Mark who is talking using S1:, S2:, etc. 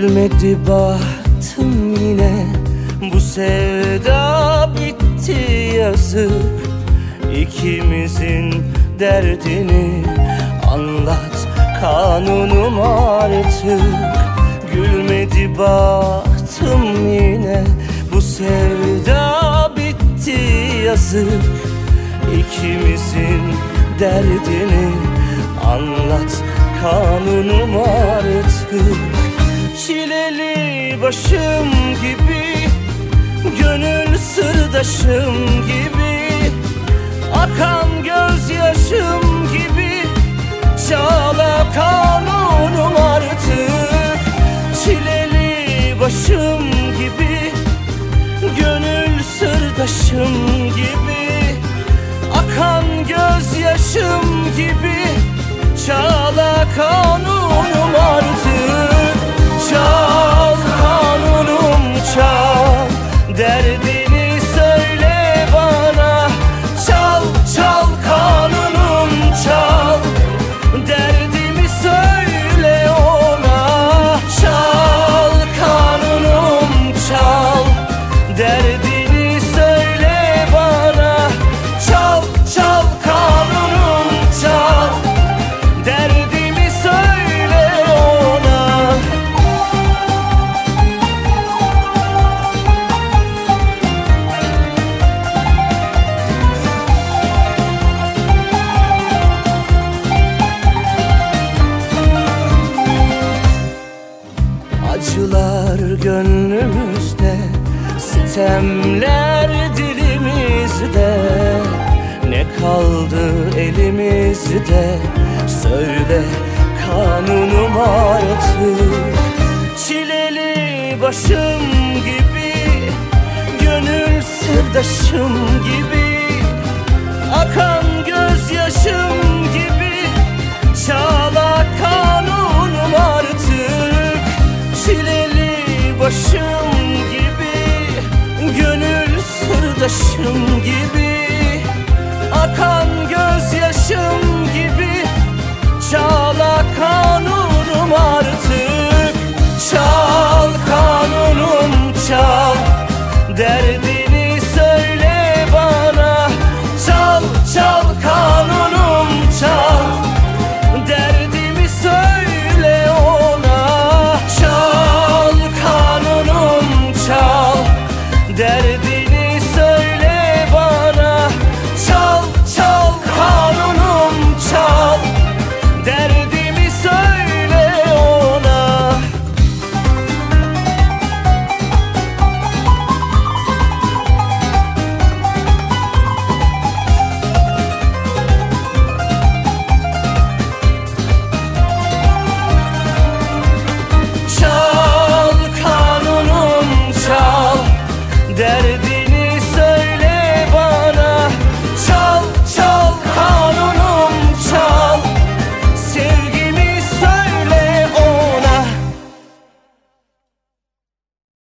S1: Gülmedi bahtım yine, bu sevda bitti yazık. İkimizin derdini anlat kanunum artık. Gülmedi bahtım yine, bu sevda bitti yazık. İkimizin derdini anlat kanunum artık. Çileli başım gibi, gönül sırdaşım gibi, akan gözyaşım gibi, çağla kanunum artık. Çileli başım gibi, gönül sırdaşım gibi, akan gözyaşım gibi, çağla kanunum artık. Çal kanunum çal, derdini söyle bana. Çal çal kanunum çal, derdimi söyle ona. Çal kanunum çal, derdini söyle bana. Çal çal kanunum çal, derdimi söyle ona. Acılar gönlümüzde, sitemler dilimizde. Ne kaldı elimizde, söyle kanunum artık. Çileli başım gibi, gönül sırdaşım gibi, akan gözyaşım gibi, çağla kan